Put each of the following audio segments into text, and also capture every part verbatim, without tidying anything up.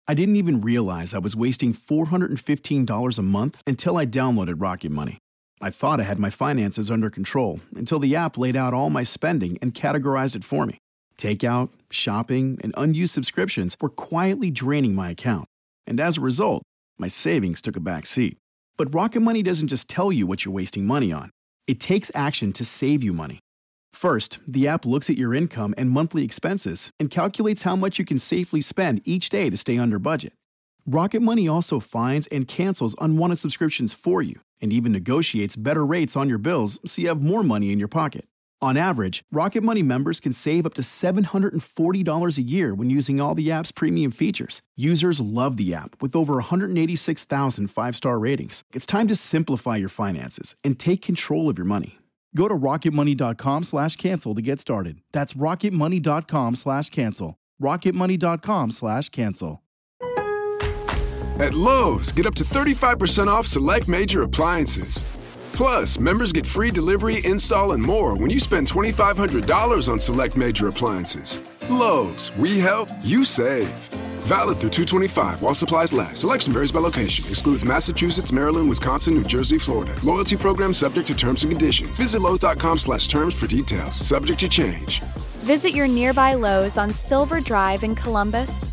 I didn't even realize I was wasting four hundred fifteen dollars a month until I downloaded Rocket Money. I thought I had my finances under control until the app laid out all my spending and categorized it for me. Takeout, shopping, and unused subscriptions were quietly draining my account. And as a result, my savings took a back seat. But Rocket Money doesn't just tell you what you're wasting money on. It takes action to save you money. First, the app looks at your income and monthly expenses and calculates how much you can safely spend each day to stay under budget. Rocket Money also finds and cancels unwanted subscriptions for you and even negotiates better rates on your bills so you have more money in your pocket. On average, Rocket Money members can save up to seven hundred forty dollars a year when using all the app's premium features. Users love the app with over one hundred eighty-six thousand five-star ratings. It's time to simplify your finances and take control of your money. Go to rocketmoney.com slash cancel to get started. That's rocketmoney.com slash cancel. rocketmoney.com slash cancel. At Lowe's, get up to thirty-five percent off select major appliances. Plus, members get free delivery, install, and more when you spend twenty-five hundred dollars on select major appliances. Lowe's, we help, you save. Valid through two twenty-five while supplies last. Selection varies by location. Excludes Massachusetts, Maryland, Wisconsin, New Jersey, Florida. Loyalty program subject to terms and conditions. Visit Lowe's.com slash terms for details. Subject to change. Visit your nearby Lowe's on Silver Drive in Columbus.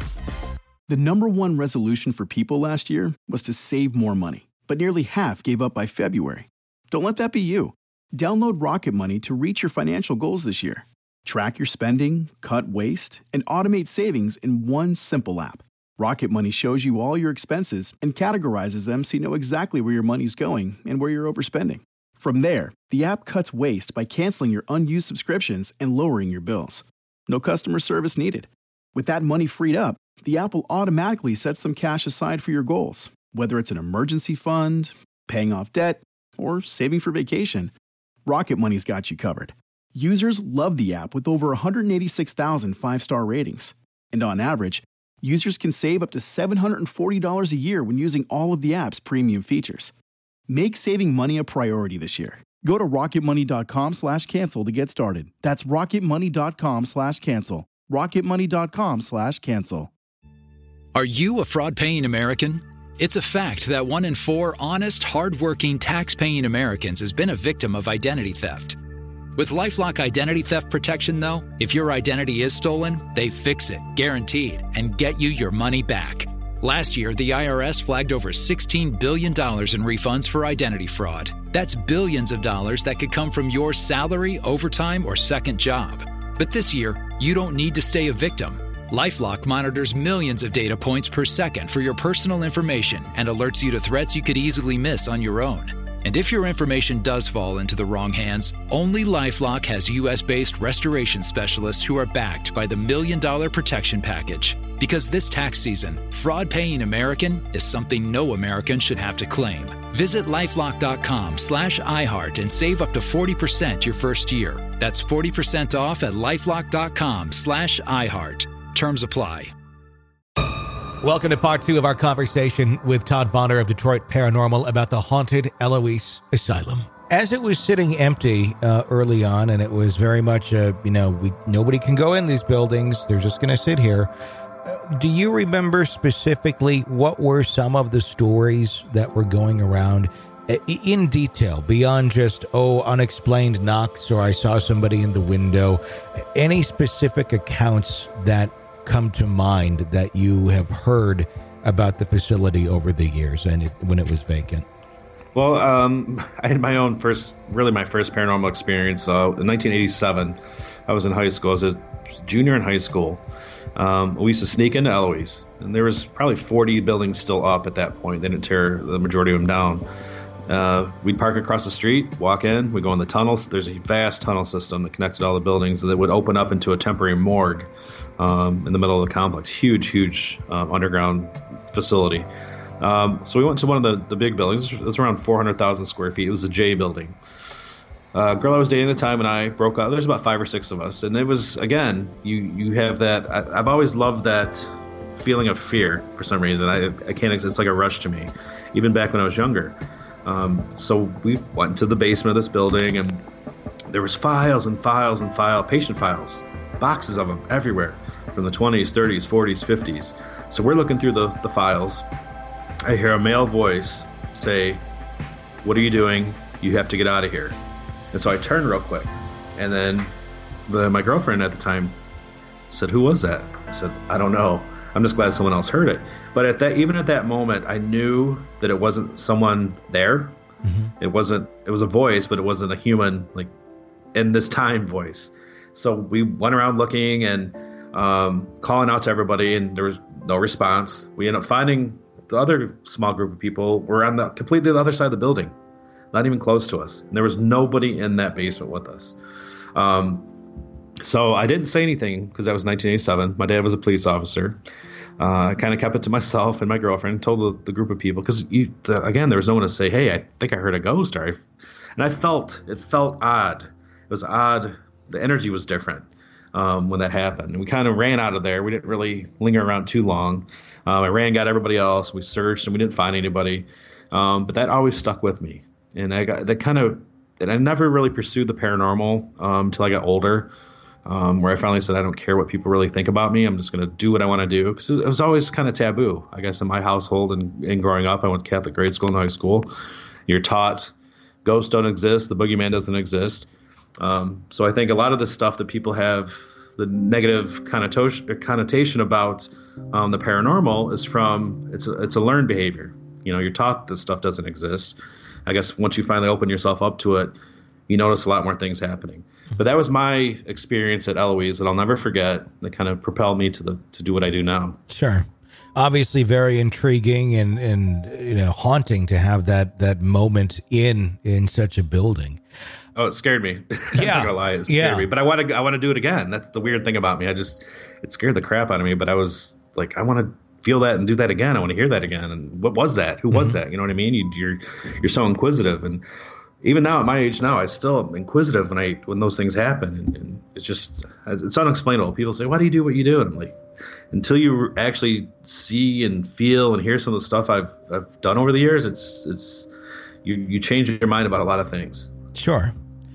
The number one resolution for people last year was to save more money, but nearly half gave up by February. Don't let that be you. Download Rocket Money to reach your financial goals this year. Track your spending, cut waste, and automate savings in one simple app. Rocket Money shows you all your expenses and categorizes them so you know exactly where your money's going and where you're overspending. From there, the app cuts waste by canceling your unused subscriptions and lowering your bills. No customer service needed. With that money freed up, the app will automatically set some cash aside for your goals, whether it's an emergency fund, paying off debt, or saving for vacation. Rocket Money's got you covered. Users love the app with over one hundred eighty-six thousand five-star ratings. And on average, users can save up to seven hundred forty dollars a year when using all of the app's premium features. Make saving money a priority this year. Go to rocketmoney.com slash cancel to get started. That's rocketmoney.com slash cancel. rocketmoney.com slash cancel. Are you a fraud-paying American? It's a fact that one in four honest, hard-working, tax-paying Americans has been a victim of identity theft. With LifeLock Identity Theft Protection, though, if your identity is stolen, they fix it, guaranteed, and get you your money back. Last year, the I R S flagged over sixteen billion dollars in refunds for identity fraud. That's billions of dollars that could come from your salary, overtime, or second job. But this year, you don't need to stay a victim. LifeLock monitors millions of data points per second for your personal information and alerts you to threats you could easily miss on your own. And if your information does fall into the wrong hands, only LifeLock has U S-based restoration specialists who are backed by the Million Dollar Protection Package. Because this tax season, fraud-paying American is something no American should have to claim. Visit LifeLock.com slash iHeart and save up to forty percent your first year. That's forty percent off at LifeLock.com slash iHeart. Terms apply. Welcome to part two of our conversation with Todd Vonner of Detroit Paranormal about the haunted Eloise Asylum. As it was sitting empty uh, early on, and it was very much, uh, you know, we, nobody can go in these buildings. They're just going to sit here. Uh, do you remember specifically what were some of the stories that were going around uh, in detail, beyond just, oh, unexplained knocks or I saw somebody in the window? Any specific accounts that come to mind that you have heard about the facility over the years and it, when it was vacant? Well, um, I had my own first, really my first paranormal experience. Uh, in nineteen eighty-seven, I was in high school. I was a junior in high school. Um, we used to sneak into Eloise, and there was probably forty buildings still up at that point. They didn't tear the majority of them down. Uh, we'd park across the street, walk in, we'd go in the tunnels. There's a vast tunnel system that connected all the buildings that would open up into a temporary morgue um, in the middle of the complex. Huge, huge uh, underground facility. Um, so we went to one of the, the big buildings. It was around four hundred thousand square feet. It was the J building. Uh, girl I was dating at the time and I broke up. There's about five or six of us. And it was, again, you, you have that. I, I've always loved that feeling of fear for some reason. I, I can't, it's like a rush to me, even back when I was younger. Um, so we went to the basement of this building, and there was files and files and file, patient files, boxes of them everywhere, from the twenties, thirties, forties, fifties. So we're looking through the, the files. I hear a male voice say, "What are you doing? You have to get out of here." And so I turned real quick. And then the, my girlfriend at the time said, "Who was that?" I said, "I don't know. I'm just glad someone else heard it." But at that, even at that moment, I knew that it wasn't someone there. Mm-hmm. It wasn't, it was a voice, but it wasn't a human, like in this time voice. So we went around looking and um, calling out to everybody, and there was no response. We ended up finding the other small group of people were on the completely the other side of the building, not even close to us. And there was nobody in that basement with us. Um, so I didn't say anything because that was nineteen eighty-seven. My dad was a police officer. Uh, I kind of kept it to myself and my girlfriend, told the, the group of people, because the, again, there was no one to say, "Hey, I think I heard a ghost." Or I, and I felt, it felt odd. It was odd. The energy was different um, when that happened. And we kind of ran out of there. We didn't really linger around too long. Um, I ran, got everybody else. We searched and we didn't find anybody. Um, but that always stuck with me. And I got that kind of, and I never really pursued the paranormal um, until I got older, um, where I finally said, I don't care what people really think about me. I'm just going to do what I want to do. Because it was always kind of taboo, I guess, in my household and, and growing up. I went to Catholic grade school and high school. You're taught ghosts don't exist. The boogeyman doesn't exist. Um, so I think a lot of the stuff that people have the negative connotation, connotation about um, the paranormal is from, it's a, it's a learned behavior. You know, you're taught this stuff doesn't exist. I guess once you finally open yourself up to it, you notice a lot more things happening. But that was my experience at Eloise that I'll never forget. That kind of propelled me to the to do what I do now. Sure. Obviously very intriguing and, and you know, haunting to have that that moment in in such a building. Oh, it scared me. I'm Yeah. not gonna lie, it scared Yeah. me. But I want to I want to do it again. That's the weird thing about me. I just it scared the crap out of me. But I was like, I want to feel that and do that again. I want to hear that again. And what was that? Who was mm-hmm. that? You know what I mean? You, you're you're so inquisitive. And even now at my age now, I still am inquisitive when I when those things happen. And, and it's just it's unexplainable. People say, "Why do you do what you do?" And I'm like, until you actually see and feel and hear some of the stuff I've I've done over the years, it's it's you you change your mind about a lot of things. Sure.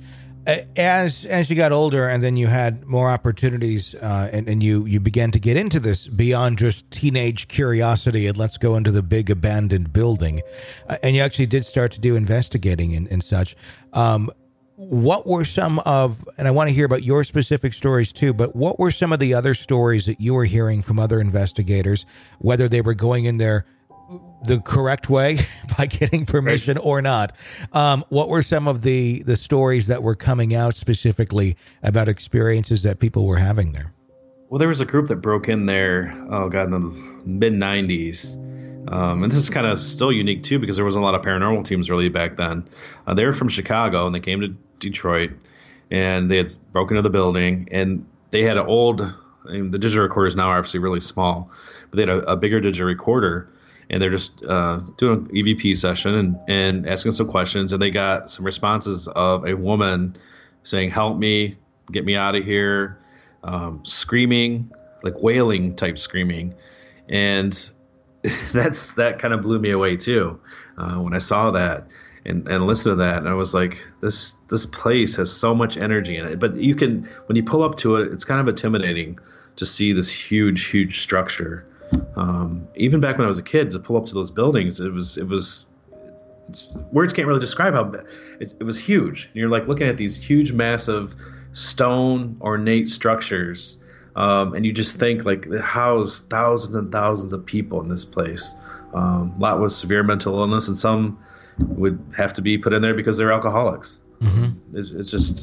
As as you got older and then you had more opportunities uh, and, and you, you began to get into this beyond just teenage curiosity and let's go into the big abandoned building, uh, and you actually did start to do investigating and, and such. Um, what were some of, and I want to hear about your specific stories too, but what were some of the other stories that you were hearing from other investigators, whether they were going in there the correct way by getting permission or not? Um, what were some of the, the stories that were coming out specifically about experiences that people were having there? Well, there was a group that broke in there, oh God, in the mid nineties. Um, and this is kind of still unique too, because there wasn't a lot of paranormal teams really back then. Uh, they were from Chicago and they came to Detroit and they had broken into the building, and they had an old, I mean, the digital recorders now are obviously really small, but they had a, a bigger digital recorder. And they're just uh, doing an E V P session and, and asking some questions. And they got some responses of a woman saying, "Help me, get me out of here," um, screaming, like wailing type screaming. And that's that kind of blew me away too uh, when I saw that and, and listened to that. And I was like, this this place has so much energy in it. But you can, when you pull up to it, it's kind of intimidating to see this huge, huge structure. Um, even back when I was a kid, to pull up to those buildings, it was, it was, it's, words can't really describe how it, it was huge. And you're like looking at these huge, massive stone ornate structures. Um, and you just think like it housed thousands and thousands of people in this place. Um, a lot with severe mental illness, and some would have to be put in there because they're alcoholics. Mm-hmm. It's, it's just,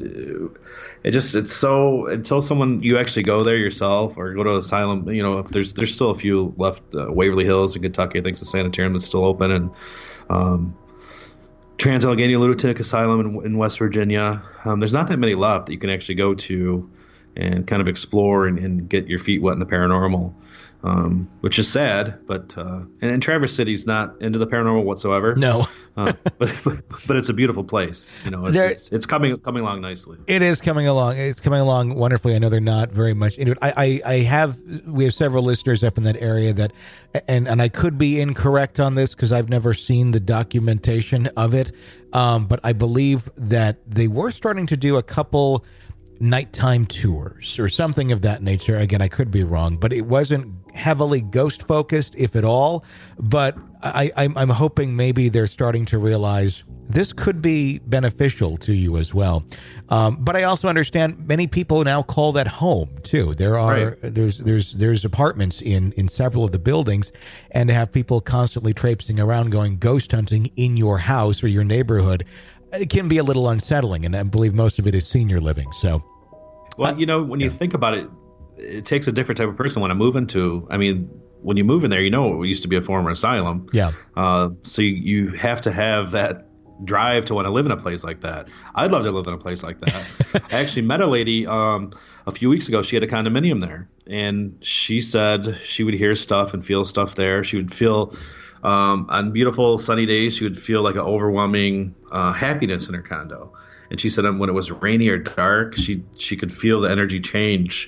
it just, it's so, until someone, you actually go there yourself or go to asylum, you know, if there's, there's still a few left, uh, Waverly Hills in Kentucky, I think it's a sanitarium that's still open, and, um, Trans-Allegheny Lunatic Asylum in, in West Virginia. Um, there's not that many left that you can actually go to and kind of explore and, and get your feet wet in the paranormal. Um, which is sad, but uh, and, and Traverse City's not into the paranormal whatsoever. No, uh, but, but but it's a beautiful place. You know, it's, there, it's it's coming coming along nicely. It is coming along. It's coming along wonderfully. I know they're not very much into it. I, I, I have we have several listeners up in that area that, and and I could be incorrect on this because I've never seen the documentation of it, um, but I believe that they were starting to do a couple nighttime tours or something of that nature. Again, I could be wrong, but it wasn't heavily ghost focused, if at all. But I, I'm, I'm hoping maybe they're starting to realize this could be beneficial to you as well. Um, but I also understand many people now call that home too. There are right. there's there's there's apartments in in several of the buildings, and to have people constantly traipsing around going ghost hunting in your house or your neighborhood, it can be a little unsettling. And I believe most of it is senior living. So, well, you know, when you yeah. think about it, it takes a different type of person when I move into. I mean, when you move in there, you know, it used to be a former asylum. Yeah. Uh, so you, you have to have that drive to want to live in a place like that. I'd love to live in a place like that. I actually met a lady um, a few weeks ago. She had a condominium there, and she said she would hear stuff and feel stuff there. She would feel um, on beautiful sunny days, she would feel like an overwhelming uh, happiness in her condo. And she said when it was rainy or dark, she she could feel the energy change.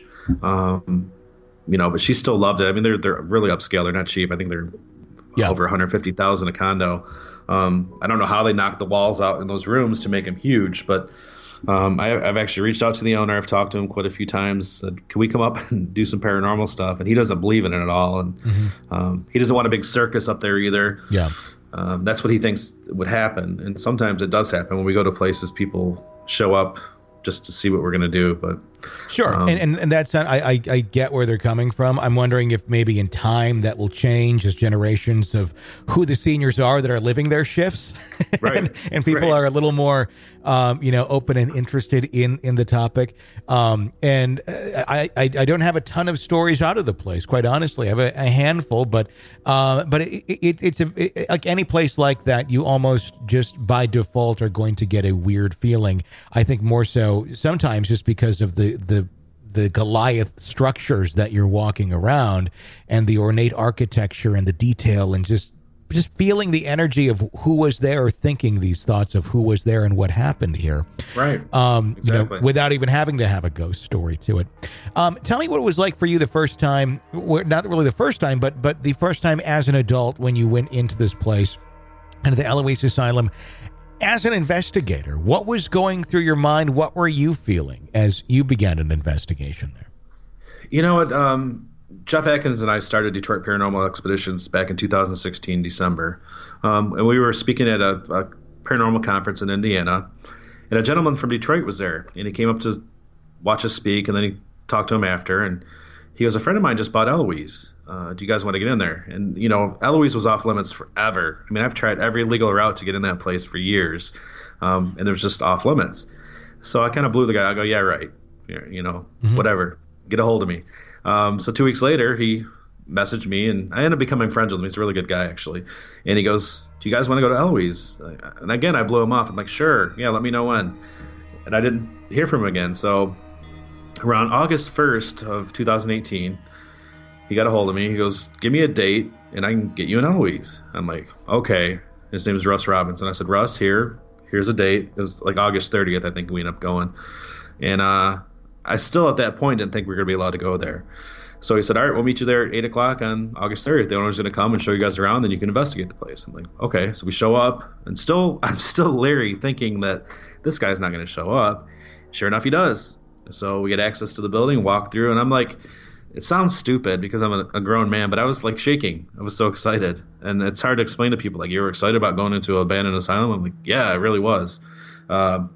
Um, you know, but she still loved it. I mean, they're they're really upscale. They're not cheap. I think they're yeah. over one hundred fifty thousand dollars a condo. Um, I don't know how they knocked the walls out in those rooms to make them huge, but um, I, I've actually reached out to the owner. I've talked to him quite a few times. Said, can we come up and do some paranormal stuff? And he doesn't believe in it at all. And mm-hmm. um, he doesn't want a big circus up there either. Yeah, um, that's what he thinks would happen. And sometimes it does happen when we go to places. People show up just to see what we're going to do. But sure. Um, and, and and that's not, I, I I get where they're coming from. I'm wondering if maybe in time that will change as generations of who the seniors are that are living their shifts. Right. and, and people right. are a little more, um, you know, open and interested in, in the topic. Um, and I, I, I don't have a ton of stories out of the place, quite honestly. I have a, a handful, but, uh, but it, it, it's a, it, like any place like that, you almost just by default are going to get a weird feeling. I think more so sometimes just because of the, the the Goliath structures that you're walking around and the ornate architecture and the detail and just just feeling the energy of who was there or thinking these thoughts of who was there and what happened here. Right. Um, exactly. You know, without even having to have a ghost story to it. Um, tell me what it was like for you the first time, not really the first time, but but the first time as an adult when you went into this place, into the Eloise Asylum. As an investigator, what was going through your mind? What were you feeling as you began an investigation there? You know what? Um, Jeff Atkins and I started Detroit Paranormal Expeditions back in two thousand sixteen, December. Um, and we were speaking at a, a paranormal conference in Indiana. And a gentleman from Detroit was there. And he came up to watch us speak. And then he talked to him after. And he goes, a friend of mine just bought Eloise. Uh, do you guys want to get in there? And, you know, Eloise was off limits forever. I mean, I've tried every legal route to get in that place for years, um, and it was just off limits. So I kind of blew the guy. I go, yeah, right. You know, mm-hmm. whatever. Get a hold of me. Um, so two weeks later, he messaged me, and I ended up becoming friends with him. He's a really good guy, actually. And he goes, do you guys want to go to Eloise? And again, I blew him off. I'm like, sure. Yeah, let me know when. And I didn't hear from him again. So around August first of two thousand eighteen, he got a hold of me. He goes, give me a date, and I can get you in Eloise. I'm like, okay. His name is Russ Robinson. I said, Russ, here, here's a date. It was like August thirtieth, I think we ended up going. And uh, I still, at that point, didn't think we were going to be allowed to go there. So he said, all right, we'll meet you there at eight o'clock on August thirtieth. The owner's going to come and show you guys around, then you can investigate the place. I'm like, okay. So we show up, and still, I'm still leery, thinking that this guy's not going to show up. Sure enough, he does. So we get access to the building, walk through, and I'm like, it sounds stupid because I'm a, a grown man, but I was like shaking. I was so excited. And it's hard to explain to people, like, you were excited about going into an abandoned asylum? I'm like, yeah, I really was. Uh,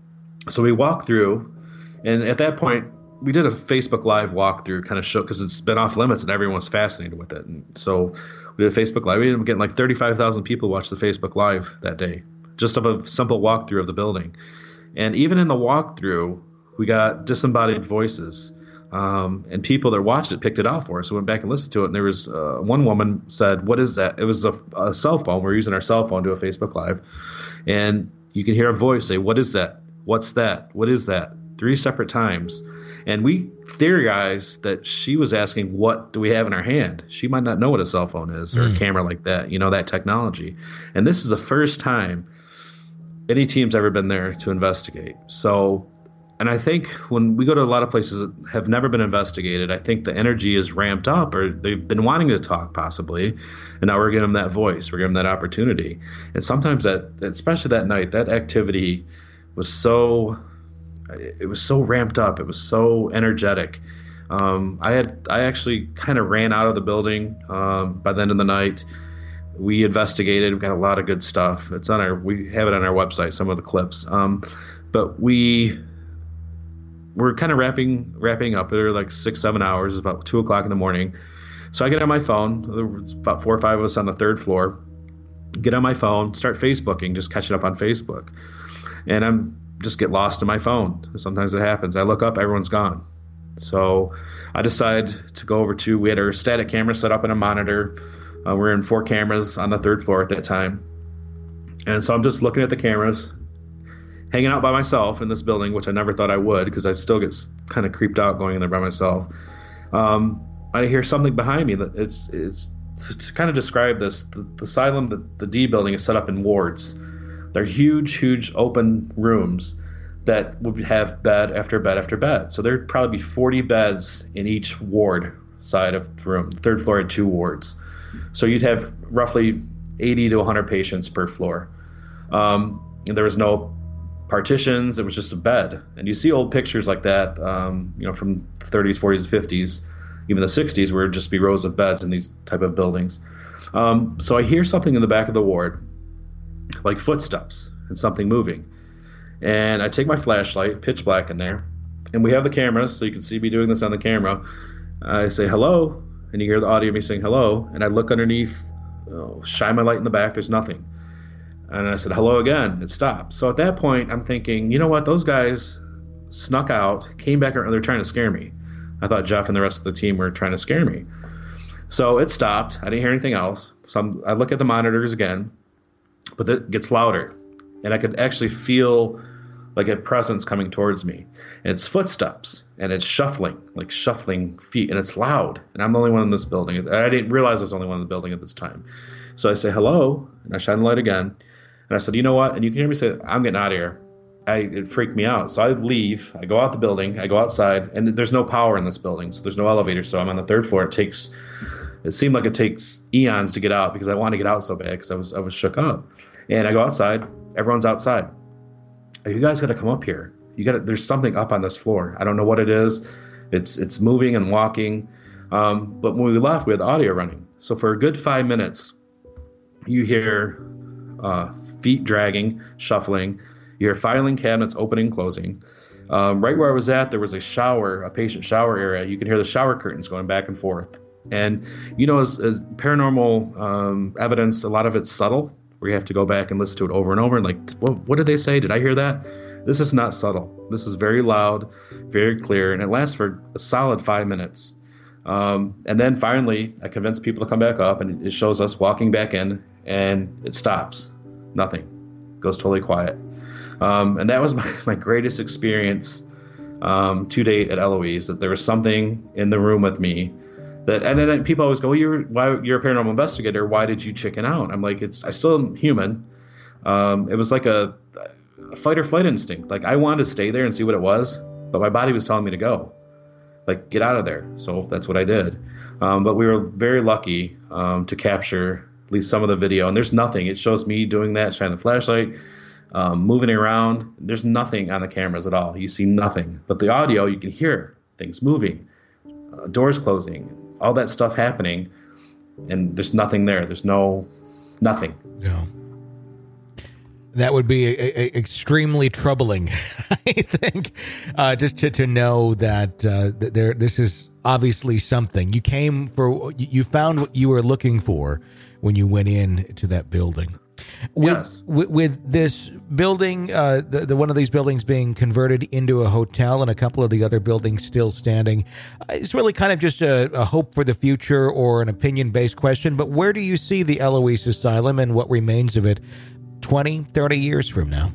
so we walk through, and at that point, we did a Facebook Live walkthrough, kind of show, because it's been off limits and everyone was fascinated with it. And so we did a Facebook Live. We ended up getting like thirty-five thousand people watch the Facebook Live that day, just of a simple walkthrough of the building. And even in the walkthrough, we got disembodied voices. Um, and people that watched it picked it out for us. So we went back and listened to it. And there was uh, one woman said, what is that? It was a, a cell phone. We we're using our cell phone to do a Facebook Live. And you could hear a voice say, what is that? What's that? What is that? Three separate times. And we theorized that she was asking, what do we have in our hand? She might not know what a cell phone is or mm. a camera like that, you know, that technology. And this is the first time any team's ever been there to investigate. So, and I think when we go to a lot of places that have never been investigated, I think the energy is ramped up, or they've been wanting to talk possibly, and now we're giving them that voice, we're giving them that opportunity. And sometimes that, especially that night, that activity was so, it was so ramped up, it was so energetic. Um, I had I actually kind of ran out of the building um, by the end of the night. We investigated. We got a lot of good stuff. It's on our. We have it on our website. Some of the clips. Um, but we were kind of wrapping wrapping up. There were like six seven hours. About two o'clock in the morning. So I get on my phone. There was about four or five of us on the third floor. Get on my phone. Start Facebooking. Just catching up on Facebook. And I'm just get lost in my phone. Sometimes it happens. I look up. Everyone's gone. So I decide to go over to. We had our static camera set up in a monitor. Uh, we're in four cameras on the third floor at that time. And so I'm just looking at the cameras, hanging out by myself in this building, which I never thought I would because I still get kind of creeped out going in there by myself. Um, I hear something behind me. That it's, it's to kind of describe this. The, the asylum, the, the D building is set up in wards. They're huge, huge open rooms that would have bed after bed after bed. So there'd probably be forty beds in each ward side of the room. The third floor had two wards. So you'd have roughly eighty to one hundred patients per floor. Um, and there was no partitions. It was just a bed. And you see old pictures like that, um, you know, from the thirties, forties, fifties, even the sixties, where it'd just be rows of beds in these type of buildings. Um, so I hear something in the back of the ward, like footsteps and something moving. And I take my flashlight, pitch black in there, and we have the cameras, so you can see me doing this on the camera. I say, hello. And you hear the audio of me saying hello, and I look underneath, oh, shine my light in the back, there's nothing. And I said, hello again, it stopped. So at that point, I'm thinking, you know what, those guys snuck out, came back around, they're trying to scare me. I thought Jeff and the rest of the team were trying to scare me. So it stopped, I didn't hear anything else. So I'm, I look at the monitors again, but it gets louder. And I could actually feel like a presence coming towards me. And it's footsteps, and it's shuffling, like shuffling feet, and it's loud. And I'm the only one in this building. I didn't realize I was the only one in the building at this time. So I say, hello, and I shine the light again. And I said, you know what? And you can hear me say, I'm getting out of here. I, it freaked me out. So I leave. I go out the building. I go outside, and there's no power in this building, so there's no elevator. So I'm on the third floor. It takes, it seemed like it takes eons to get out because I wanted to get out so bad because I was, I was shook up. And I go outside. Everyone's outside. You guys got to come up here. You got to, there's something up on this floor. I don't know what it is. It's it's moving and walking. Um, but when we left, we had the audio running. So for a good five minutes, you hear uh, feet dragging, shuffling. You hear filing cabinets opening, closing. Um, right where I was at, there was a shower, a patient shower area. You can hear the shower curtains going back and forth. And, you know, as, as paranormal um, evidence, a lot of it's subtle. Where you have to go back and listen to it over and over and like, what, what did they say? Did I hear that? This is not subtle. This is very loud, very clear, and it lasts for a solid five minutes. Um, and then finally, I convinced people to come back up, and it shows us walking back in, and it stops. Nothing. Goes totally quiet. Um, and that was my, my greatest experience um, to date at Eloise, that there was something in the room with me. That, and then people always go, well, you're, why, you're a paranormal investigator. Why did you chicken out? I'm like, it's I still am human. Um, it was like a, a fight or flight instinct. Like I wanted to stay there and see what it was, but my body was telling me to go. Like, get out of there. So that's what I did. Um, but we were very lucky um, to capture at least some of the video. And there's nothing. It shows me doing that, shining the flashlight, um, moving around. There's nothing on the cameras at all. You see nothing. But the audio, you can hear things moving, uh, doors closing, all that stuff happening, and there's nothing there. There's no, nothing. No. That would be a, a, extremely troubling, I think, uh, just to, to know that uh, there. This is obviously something. You came for, you found what you were looking for when you went in to that building. With, yes. with, with this building, uh, the, the one of these buildings being converted into a hotel and a couple of the other buildings still standing, uh, it's really kind of just a, a hope for the future or an opinion-based question. But where do you see the Eloise Asylum and what remains of it twenty, thirty years from now?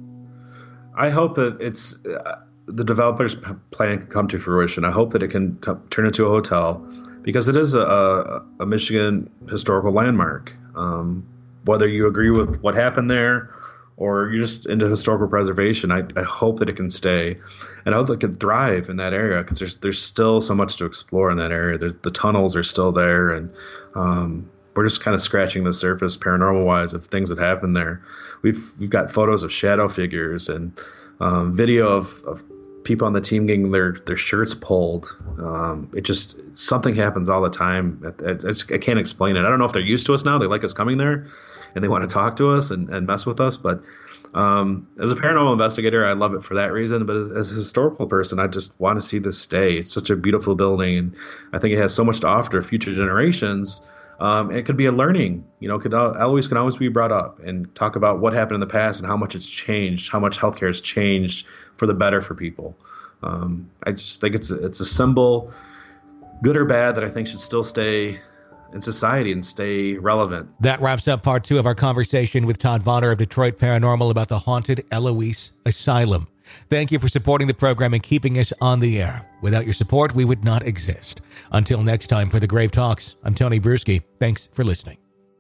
I hope that it's uh, the developer's p- plan can come to fruition. I hope that it can come, turn into a hotel because it is a, a, a Michigan historical landmark. Um, whether you agree with what happened there or you're just into historical preservation, I, I hope that it can stay. And I hope it can thrive in that area because there's there's still so much to explore in that area. There's, the tunnels are still there, and um, we're just kind of scratching the surface paranormal-wise of things that happened there. We've we've got photos of shadow figures and um, video of, of people on the team getting their, their shirts pulled. Um, it just, something happens all the time. I, I, just, I can't explain it. I don't know if they're used to us now. They like us coming there and they want to talk to us and, and mess with us. But um, as a paranormal investigator, I love it for that reason. But as, as a historical person, I just want to see this stay. It's such a beautiful building. And I think it has so much to offer future generations. Um, it could be a learning, you know, could always can always be brought up and talk about what happened in the past and how much it's changed, how much healthcare has changed for the better for people. Um, I just think it's a, it's a symbol, good or bad, that I think should still stay in society and stay relevant. That wraps up part two of our conversation with Todd Vonner of Detroit Paranormal about the haunted Eloise Asylum. Thank you for supporting the program and keeping us on the air. Without your support, we would not exist. Until next time for the Grave Talks, I'm Tony Bruschi. Thanks for listening.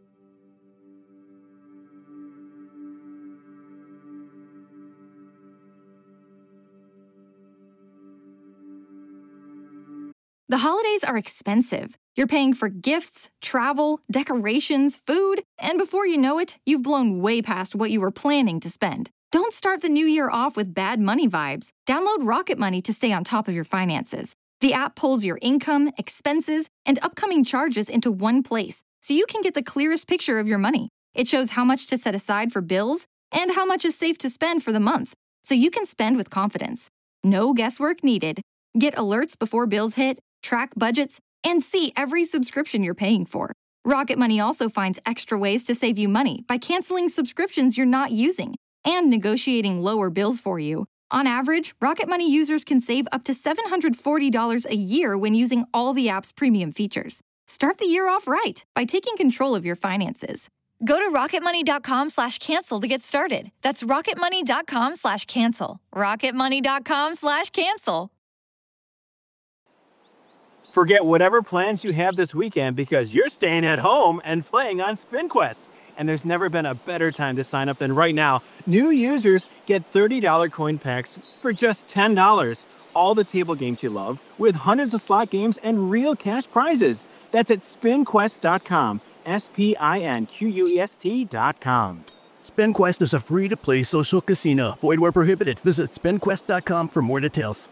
The holidays are expensive. You're paying for gifts, travel, decorations, food, and before you know it, you've blown way past what you were planning to spend. Don't start the new year off with bad money vibes. Download Rocket Money to stay on top of your finances. The app pulls your income, expenses, and upcoming charges into one place, so you can get the clearest picture of your money. It shows how much to set aside for bills and how much is safe to spend for the month, so you can spend with confidence. No guesswork needed. Get alerts before bills hit, track budgets, and see every subscription you're paying for. Rocket Money also finds extra ways to save you money by canceling subscriptions you're not using and negotiating lower bills for you. On average, Rocket Money users can save up to seven hundred forty dollars a year when using all the app's premium features. Start the year off right by taking control of your finances. Go to rocketmoney.com slash cancel to get started. That's rocketmoney.com slash cancel. rocketmoney.com slash cancel. Forget whatever plans you have this weekend because you're staying at home and playing on SpinQuest. And there's never been a better time to sign up than right now. New users get thirty dollars coin packs for just ten dollars. All the table games you love with hundreds of slot games and real cash prizes. That's at spin quest dot com. S P I N Q U E S T dot com. SpinQuest is a free-to-play social casino. Void where prohibited. Visit spin quest dot com for more details.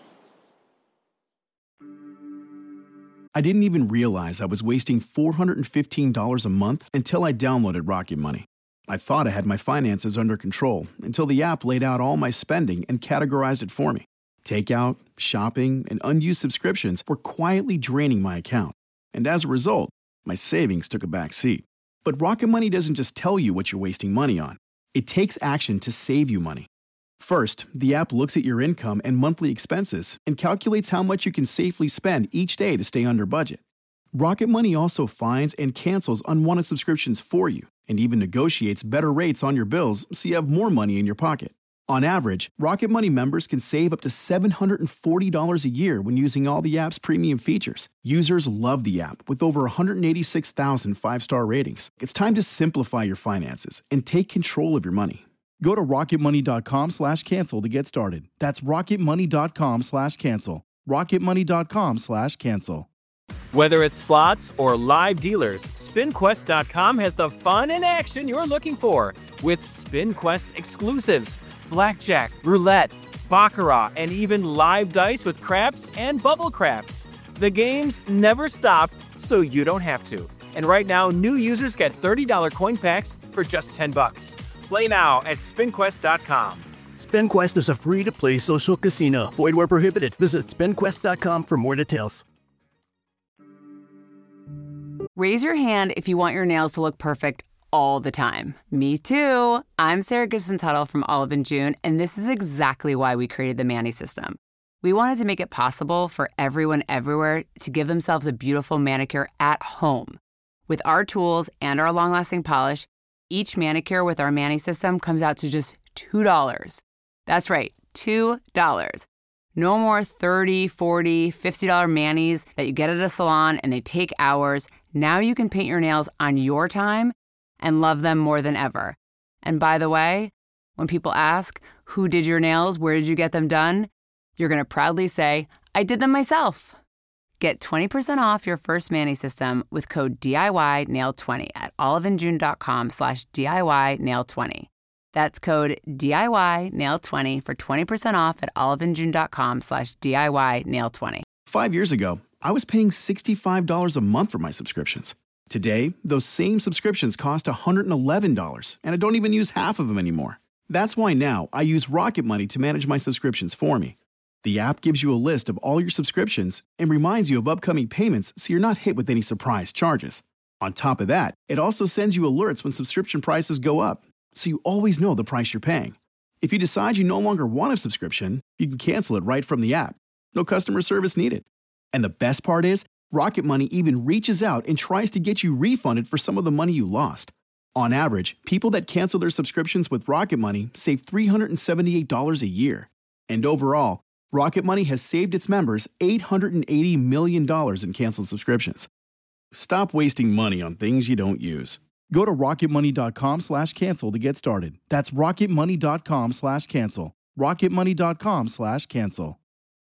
I didn't even realize I was wasting four hundred fifteen dollars a month until I downloaded Rocket Money. I thought I had my finances under control until the app laid out all my spending and categorized it for me. Takeout, shopping, and unused subscriptions were quietly draining my account. And as a result, my savings took a back seat. But Rocket Money doesn't just tell you what you're wasting money on. It takes action to save you money. First, the app looks at your income and monthly expenses and calculates how much you can safely spend each day to stay under budget. Rocket Money also finds and cancels unwanted subscriptions for you and even negotiates better rates on your bills so you have more money in your pocket. On average, Rocket Money members can save up to seven hundred forty dollars a year when using all the app's premium features. Users love the app with over one hundred eighty-six thousand five-star ratings. It's time to simplify your finances and take control of your money. Go to rocketmoney.com slash cancel to get started. That's rocketmoney.com slash cancel. rocketmoney.com slash cancel. Whether it's slots or live dealers, spin quest dot com has the fun and action you're looking for with SpinQuest exclusives, blackjack, roulette, baccarat, and even live dice with craps and bubble craps. The games never stop, so you don't have to. And right now, new users get thirty dollars coin packs for just ten bucks. Play now at spin quest dot com. SpinQuest is a free-to-play social casino. Void where prohibited. Visit spin quest dot com for more details. Raise your hand if you want your nails to look perfect all the time. Me too. I'm Sarah Gibson Tuttle from Olive and June, and this is exactly why we created the Manny system. We wanted to make it possible for everyone everywhere to give themselves a beautiful manicure at home. With our tools and our long-lasting polish, each manicure with our Manny system comes out to just two dollars. That's right, two dollars. No more thirty dollars, forty dollars, fifty dollars manis that you get at a salon and they take hours. Now you can paint your nails on your time and love them more than ever. And by the way, when people ask, who did your nails, where did you get them done? You're going to proudly say, I did them myself. Get twenty percent off your first Manny system with code D I Y nail twenty at olive and june dot com slash D I Y nail twenty. That's code D I Y nail twenty for twenty percent off at oliveandjune.com slash DIY nail 20. Five years ago, I was paying sixty-five dollars a month for my subscriptions. Today, those same subscriptions cost one hundred eleven dollars, and I don't even use half of them anymore. That's why now I use Rocket Money to manage my subscriptions for me. The app gives you a list of all your subscriptions and reminds you of upcoming payments so you're not hit with any surprise charges. On top of that, it also sends you alerts when subscription prices go up, so you always know the price you're paying. If you decide you no longer want a subscription, you can cancel it right from the app. No customer service needed. And the best part is, Rocket Money even reaches out and tries to get you refunded for some of the money you lost. On average, people that cancel their subscriptions with Rocket Money save three hundred seventy-eight dollars a year. And overall, Rocket Money has saved its members eight hundred eighty million dollars in canceled subscriptions. Stop wasting money on things you don't use. Go to rocketmoney.com slash cancel to get started. That's rocketmoney.com slash cancel. rocketmoney.com slash cancel.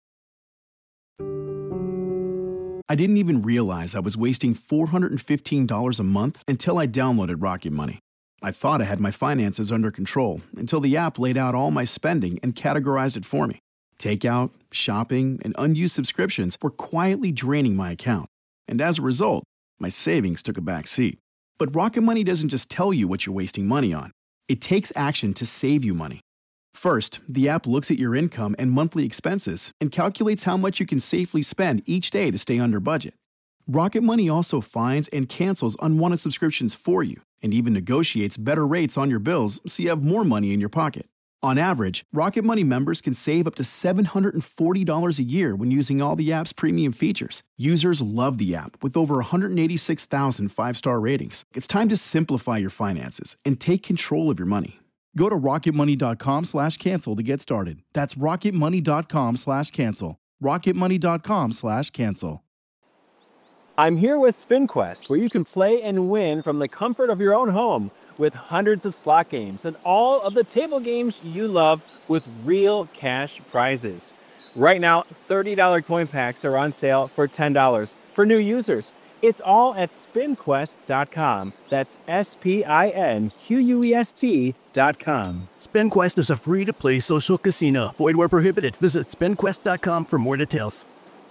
I didn't even realize I was wasting four hundred fifteen dollars a month until I downloaded Rocket Money. I thought I had my finances under control until the app laid out all my spending and categorized it for me. Takeout, shopping, and unused subscriptions were quietly draining my account. And as a result, my savings took a back seat. But Rocket Money doesn't just tell you what you're wasting money on. It takes action to save you money. First, the app looks at your income and monthly expenses and calculates how much you can safely spend each day to stay under budget. Rocket Money also finds and cancels unwanted subscriptions for you and even negotiates better rates on your bills so you have more money in your pocket. On average, Rocket Money members can save up to seven hundred forty dollars a year when using all the app's premium features. Users love the app with over one hundred eighty-six thousand five-star ratings. It's time to simplify your finances and take control of your money. Go to rocketmoney.com slash cancel to get started. That's rocketmoney.com slash cancel. rocketmoney.com slash cancel. I'm here with SpinQuest, where you can play and win from the comfort of your own home with hundreds of slot games and all of the table games you love with real cash prizes. Right now, thirty dollars coin packs are on sale for ten dollars for new users. It's all at spin quest dot com. That's S P I N Q U E S T dot com. SpinQuest is a free-to-play social casino. Void where prohibited. Visit spin quest dot com for more details.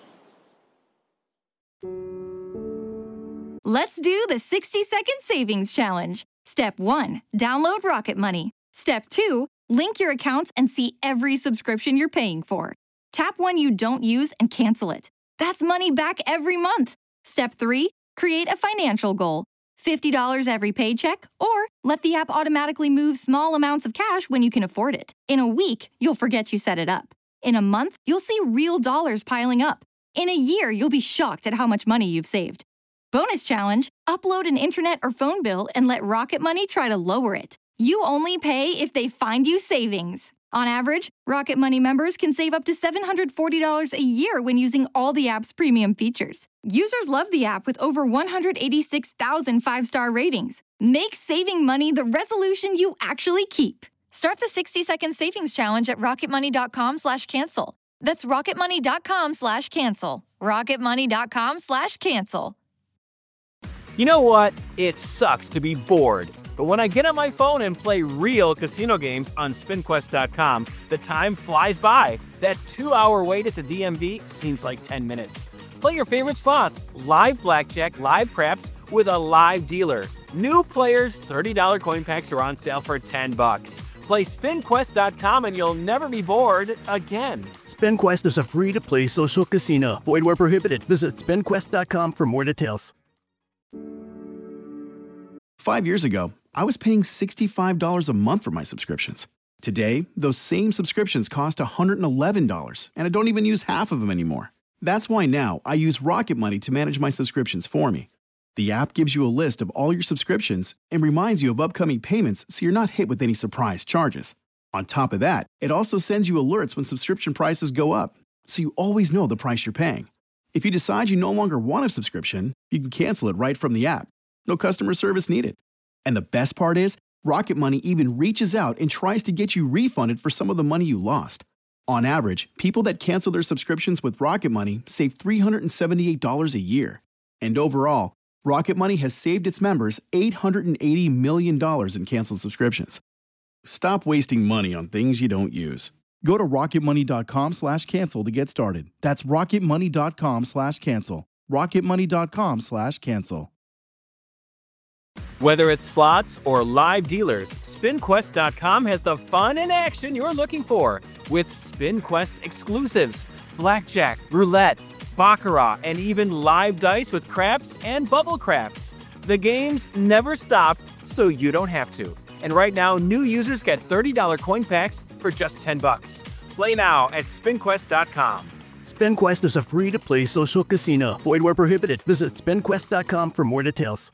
Let's do the sixty second savings challenge. Step one, download Rocket Money. Step two, link your accounts and see every subscription you're paying for. Tap one you don't use and cancel it. That's money back every month. Step three, create a financial goal. fifty dollars every paycheck, or let the app automatically move small amounts of cash when you can afford it. In a week, you'll forget you set it up. In a month, you'll see real dollars piling up. In a year, you'll be shocked at how much money you've saved. Bonus challenge, upload an internet or phone bill and let Rocket Money try to lower it. You only pay if they find you savings. On average, Rocket Money members can save up to seven hundred forty dollars a year when using all the app's premium features. Users love the app with over one hundred eighty-six thousand five-star ratings. Make saving money the resolution you actually keep. Start the sixty second savings challenge at rocketmoney.com slash cancel. That's rocketmoney.com slash cancel. rocketmoney.com slash cancel. You know what? It sucks to be bored. But when I get on my phone and play real casino games on spin quest dot com, the time flies by. That two-hour wait at the D M V seems like ten minutes. Play your favorite slots, live blackjack, live craps with a live dealer. New players, thirty dollars coin packs are on sale for ten bucks. Play spin quest dot com and you'll never be bored again. SpinQuest is a free-to-play social casino. Void where prohibited. Visit spin quest dot com for more details. Five years ago, I was paying sixty-five dollars a month for my subscriptions. Today, those same subscriptions cost one hundred eleven dollars, and I don't even use half of them anymore. That's why now I use Rocket Money to manage my subscriptions for me. The app gives you a list of all your subscriptions and reminds you of upcoming payments so you're not hit with any surprise charges. On top of that, it also sends you alerts when subscription prices go up, so you always know the price you're paying. If you decide you no longer want a subscription, you can cancel it right from the app. No customer service needed. And the best part is, Rocket Money even reaches out and tries to get you refunded for some of the money you lost. On average, people that cancel their subscriptions with Rocket Money save three hundred seventy-eight dollars a year. And overall, Rocket Money has saved its members eight hundred eighty million dollars in canceled subscriptions. Stop wasting money on things you don't use. Go to rocketmoney.com slash cancel to get started. That's rocketmoney.com slash cancel. rocketmoney.com slash cancel. Whether it's slots or live dealers, spin quest dot com has the fun and action you're looking for. With SpinQuest exclusives, blackjack, roulette, baccarat, and even live dice with craps and bubble craps. The games never stop, so you don't have to. And right now, new users get thirty dollars coin packs for just ten bucks. Play now at spin quest dot com. SpinQuest is a free-to-play social casino. Void where prohibited. Visit spin quest dot com for more details.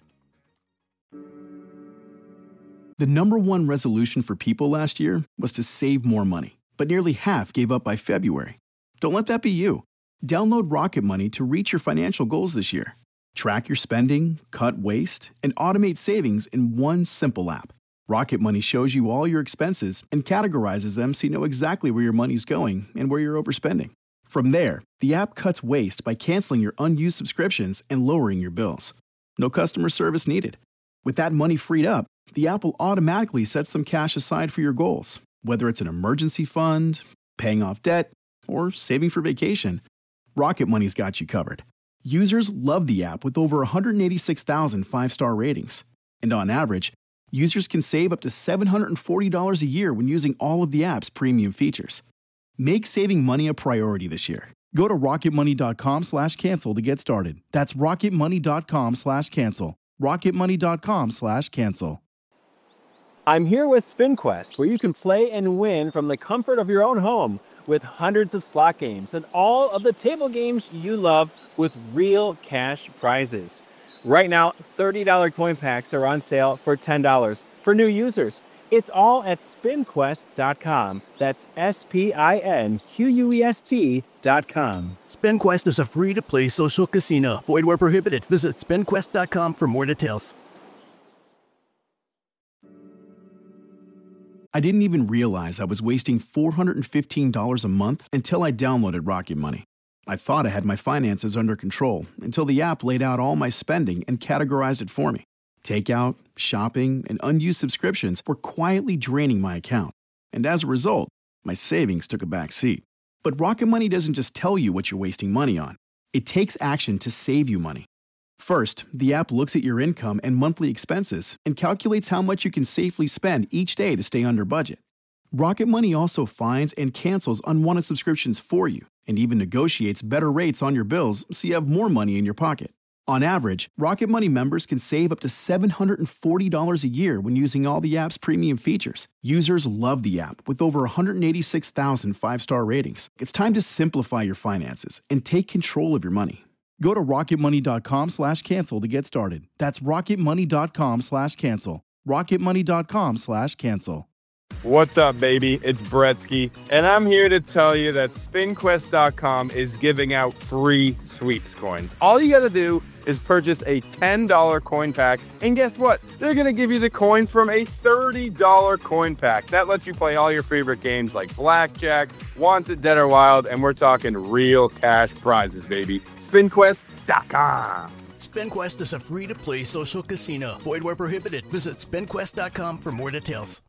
The number one resolution for people last year was to save more money, but nearly half gave up by February. Don't let that be you. Download Rocket Money to reach your financial goals this year. Track your spending, cut waste, and automate savings in one simple app. Rocket Money shows you all your expenses and categorizes them so you know exactly where your money's going and where you're overspending. From there, the app cuts waste by canceling your unused subscriptions and lowering your bills. No customer service needed. With that money freed up, the app will automatically set some cash aside for your goals, whether it's an emergency fund, paying off debt, or saving for vacation. Rocket Money's got you covered. Users love the app with over one hundred eighty-six thousand five-star ratings. And on average, users can save up to seven hundred forty dollars a year when using all of the app's premium features. Make saving money a priority this year. Go to rocketmoney.com slash cancel to get started. That's rocketmoney.com slash cancel. rocketmoney.com slash cancel. I'm here with SpinQuest, where you can play and win from the comfort of your own home with hundreds of slot games and all of the table games you love with real cash prizes. Right now, thirty dollars coin packs are on sale for ten dollars for new users. It's all at spin quest dot com. That's S P I N Q U E S T dot com. SpinQuest is a free-to-play social casino. Void where prohibited. Visit spin quest dot com for more details. I didn't even realize I was wasting four hundred fifteen dollars a month until I downloaded Rocket Money. I thought I had my finances under control until the app laid out all my spending and categorized it for me. Takeout, shopping, and unused subscriptions were quietly draining my account. And as a result, my savings took a back seat. But Rocket Money doesn't just tell you what you're wasting money on. It takes action to save you money. First, the app looks at your income and monthly expenses and calculates how much you can safely spend each day to stay under budget. Rocket Money also finds and cancels unwanted subscriptions for you and even negotiates better rates on your bills so you have more money in your pocket. On average, Rocket Money members can save up to seven hundred forty dollars a year when using all the app's premium features. Users love the app with over one hundred eighty-six thousand five-star ratings. It's time to simplify your finances and take control of your money. Go to rocketmoney.com slash cancel to get started. That's rocketmoney.com slash cancel. rocketmoney.com slash cancel. What's up, baby? It's Bretsky, and I'm here to tell you that spin quest dot com is giving out free sweeps coins. All you gotta do is purchase a ten dollars coin pack, and guess what? They're gonna give you the coins from a thirty dollars coin pack. That lets you play all your favorite games like Blackjack, Wanted, Dead or Wild, and we're talking real cash prizes, baby. spin quest dot com. SpinQuest is a free-to-play social casino. Void where prohibited. Visit spin quest dot com for more details.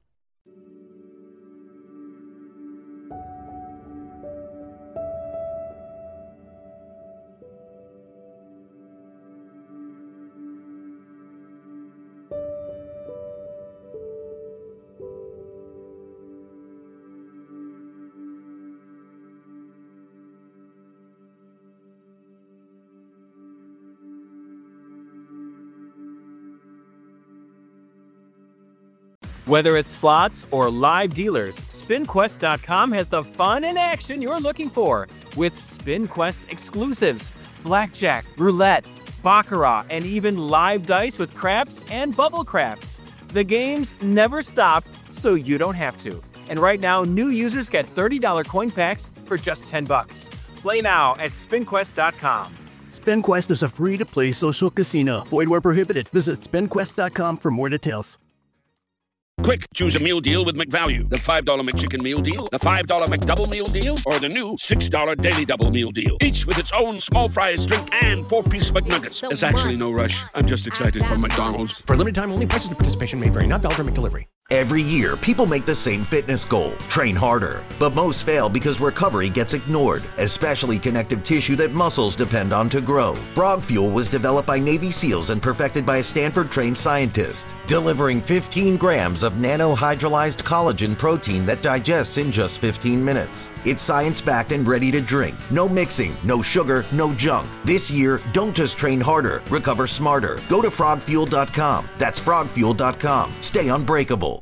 Whether it's slots or live dealers, spin quest dot com has the fun and action you're looking for. With SpinQuest exclusives, blackjack, roulette, baccarat, and even live dice with craps and bubble craps. The games never stop, so you don't have to. And right now, new users get thirty dollars coin packs for just ten bucks. Play now at spin quest dot com. SpinQuest is a free-to-play social casino. Void where prohibited. Visit spin quest dot com for more details. Quick, choose a meal deal with McValue. The five dollar McChicken meal deal, the five dollar McDouble meal deal, or the new six dollar Daily Double meal deal. Each with its own small fries, drink, and four-piece McNuggets. So There's actually no rush. I'm just excited for McDonald's. For limited time only, prices and participation may vary. Not valid for McDelivery. Every year, people make the same fitness goal, train harder. But most fail because recovery gets ignored, especially connective tissue that muscles depend on to grow. Frog Fuel was developed by Navy SEALs and perfected by a Stanford-trained scientist, delivering fifteen grams of nanohydrolyzed collagen protein that digests in just fifteen minutes. It's science-backed and ready to drink. No mixing, no sugar, no junk. This year, don't just train harder, recover smarter. Go to frog fuel dot com. That's frog fuel dot com. Stay unbreakable.